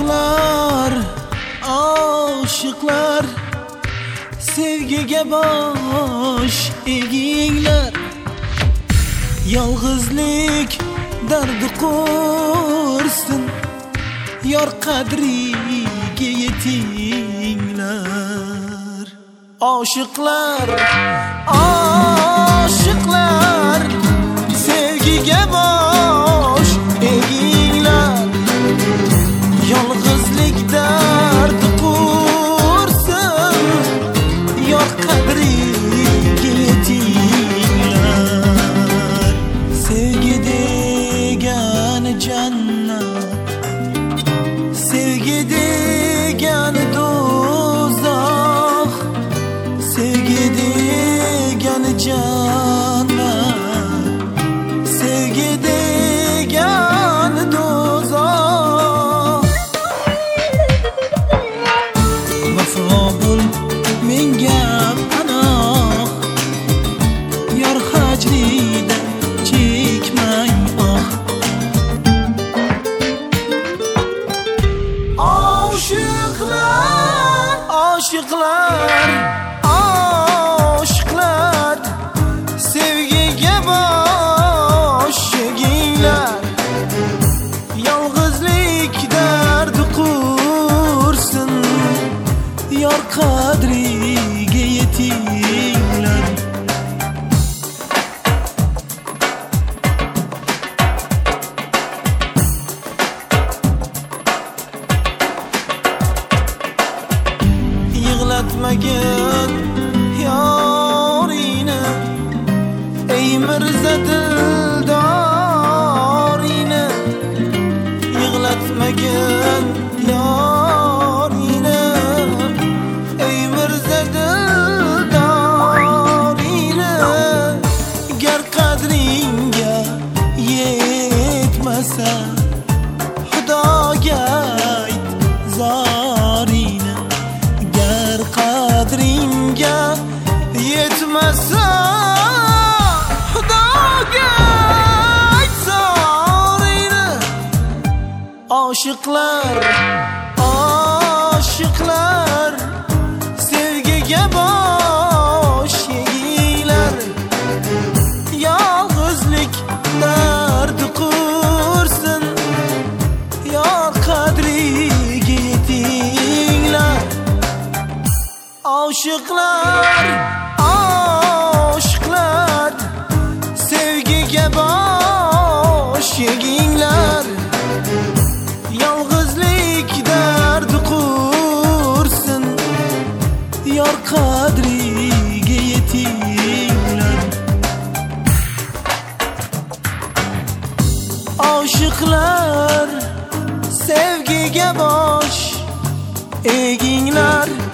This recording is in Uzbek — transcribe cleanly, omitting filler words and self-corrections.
Oshiqlar, oshiqlar, sevgiga bosh eginglar. Yolg'izlik dardi qo'rsin, yor qadriga yetinglar. Oshiqlar, oshiqlar, sevgiga bosh eginglar. Yolg'izlik dardi qo'rsin, yor qadriga yetinglar. Sevgi degani jannat, sevgi degani do'zax, sevgi degani jannat, sevgi degani do'zax. Vafo bo'l menga panoh, yor hajrida chekmang oh. Oshiqlar, oshiqlar, oshiqlar, sevgiga bosh eginglar. Yolg'izlik dardi qo'rsin, yor qadriga yetinglar. Yig'latmagin yorini, ey mirza dildorini. Yig'latmagin yorini, ey mirza dildorini. Gar qadringga yetmasa, Xudoga ayt zorini. Gar qadringga yetmasa, Xudoga ayt zorini. Oshiqlar, oshiqlar, sevgiga bosh eginglar. Yolg'izlik dardi qo'rsin, yor qadriga yetinglar. Oshiqlar, oshiqlar, sevgiga bosh eginglar. Yolg'izlik dardi qo'rsin, yor qadriga yetinglar. Oshiqlar, sevgiga bosh eginglar.